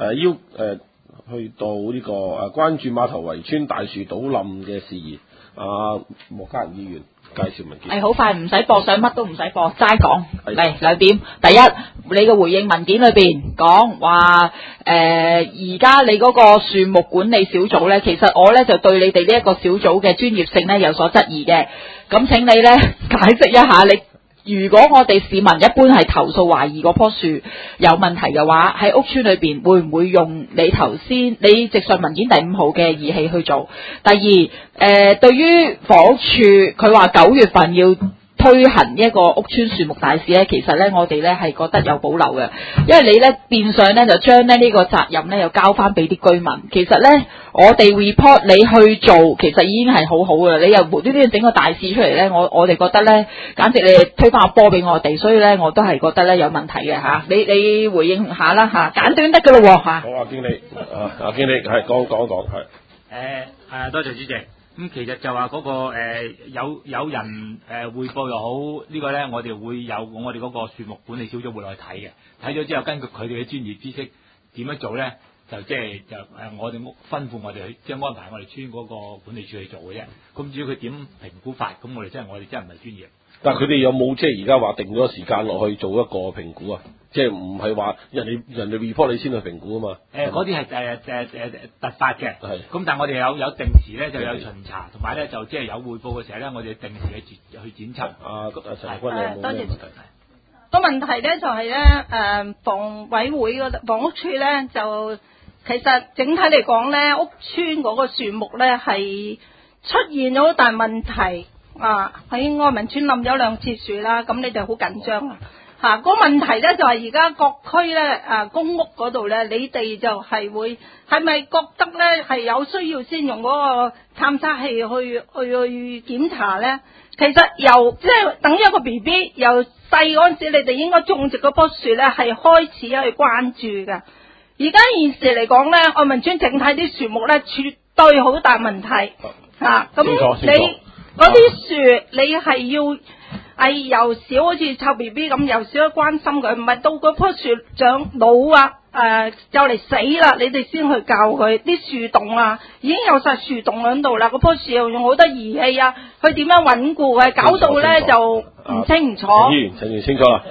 去到呢個關注馬頭圍村大樹倒冧嘅事宜，莫家人議員介紹文件。 好快，唔使播相，乜都唔使播，齋講嚟兩點。第一，你嘅回應文件裏邊講話，而家你嗰個樹木管理小組呢，其實我呢就對你哋呢一個小組嘅專業性呢有所質疑嘅。咁請你呢解釋一下你。如果我哋市民一般係投訴懷疑嗰棵樹有問題嘅話，喺屋村裏邊會唔會用你頭先你直述文件第5號嘅儀器去做？第二，對於房屋處佢話9月份要推行一個屋村樹木大使咧，其實咧我哋咧係覺得有保留嘅，因為你咧變相咧就將咧呢個責任咧又交翻俾啲居民。其實咧我哋 report 你去做，其實已經係好好嘅。你又無端端整個大使出嚟咧，我哋覺得咧簡直你推翻個波俾我哋，所以咧我都係覺得咧有問題嘅嚇。你回應下啦嚇，簡短得㗎咯喎嚇。 好，阿經理，阿經理係講係。 多謝主席。咁其實就話嗰個有人匯報又好，呢個咧我哋會有我哋嗰個樹木管理小組會落去睇嘅，睇咗之後根據佢哋嘅專業知識點樣做咧，就我哋吩咐我哋去即係安排我哋村嗰個管理處去做嘅啫。咁至於佢點評估法，咁我哋真係唔係專業。 但係佢哋有冇即係而家話定咗時間落去做一個評估啊？即係唔係話人哋 report 你先去評估啊嘛？ 嗰啲係突發嘅。係。咁但係我哋有定時咧，就有巡查，同埋咧就即係有匯報嘅時候咧，我哋定時去檢測。 陳君有冇咩問題？ 個問題咧就係咧房委會房屋處咧就其實整體嚟講咧，屋村嗰個樹木咧係出現咗好大問題。喺愛民村冧咗2次樹啦，咁你哋好緊張啊！個問題咧就係而家各區咧公屋嗰度咧，你哋就係咪覺得咧係有需要先用嗰個探測器去檢查咧？其實由即係等一個 BB 由細嗰陣時，你哋應該種植嗰棵樹咧係開始去關注嘅。而家現時嚟講咧，愛民村整體啲樹木咧絕對好大問題咁你。嗰啲樹你係要由小好似臭 BB 咁，由小去關心佢，唔係到嗰棵樹長老就嚟死啦，你哋先去教佢。啲樹洞已經有晒樹洞喺度啦，嗰棵樹又用好多儀器佢點樣穩固嘅，搞到咧就唔清唔楚。 陳議員清楚啦，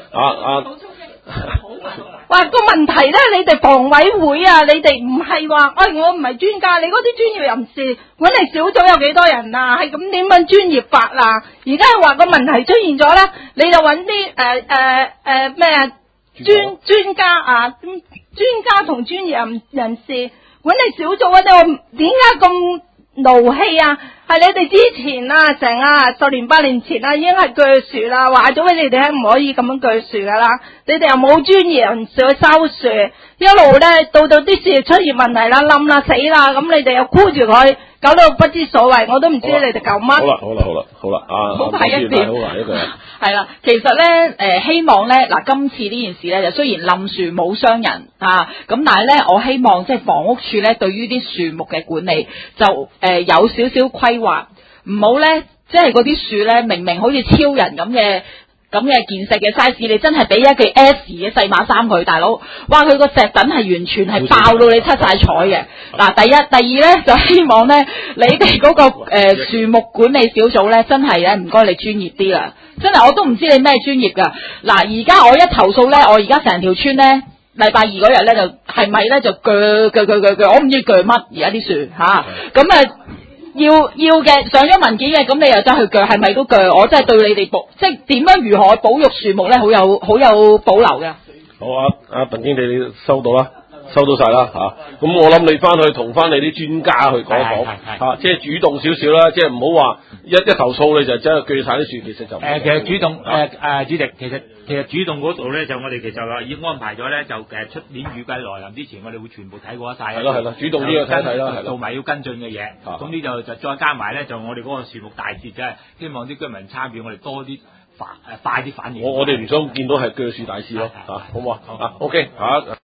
哇！個問題咧，你哋房委會你哋唔係話，我唔係專家，你嗰啲專業人士揾嚟小組有幾多人啊？係咁點樣專業法啊？而家係話個問題出現咗咧，你就揾啲咩專家專家同專業人士揾嚟小組嗰啲，我點解咁勞氣啊？係你哋之前成10年8年前已經係鋸樹啦，話咗俾你哋聽唔可以咁樣鋸樹噶啦，你哋又冇專業人士去收樹，一路咧到啲樹出現問題啦，冧啦死啦，咁你哋又箍住佢，搞到不知所謂，我都唔知你哋搞乜。 好啦， 好快一點，係啦，其實咧希望咧今次呢件事咧就雖然冧樹冇傷人咁但係咧我希望即係房屋處咧對於啲樹木嘅管理就有少少規劃，唔好咧即係嗰啲樹咧明明好似超人咁嘅健碩嘅 size， 你真係俾一件 S 嘅細碼衫佢，大佬，哇佢個石墩係完全係爆到你七晒彩嘅。第一，第二咧就希望咧你哋嗰個樹木管理小組咧真係咧唔該你專業啲啦，真係我都唔知你咩專業噶。而家我一投訴咧，我而家成條村咧禮拜2嗰日咧就係咪咧就鋸，我唔知鋸乜而家啲樹咁要嘅上咗文件嘅，咁你又走去鋸，係咪都鋸？我真係對你哋即係點樣如何保育樹木咧，好有保留嘅。 好啊，鄧經理你收到啦，收到晒啦咁我諗你翻去同翻你啲專家去講一講即係主動少少啦，即係唔好話一投訴你就真係鋸晒啲樹，其實就其實主動主席其實主動嗰度咧就我哋其實已經安排咗咧，就出年預計來臨之前，我哋會全部睇過晒。係咯，主動呢個睇啦， 做埋要跟進嘅嘢。咁呢就再加埋咧，就我哋嗰個樹木大節，即係希望啲居民參與，我哋多啲快啲反應。 我哋唔想見到係鋸樹大事咯，好唔好啊？OK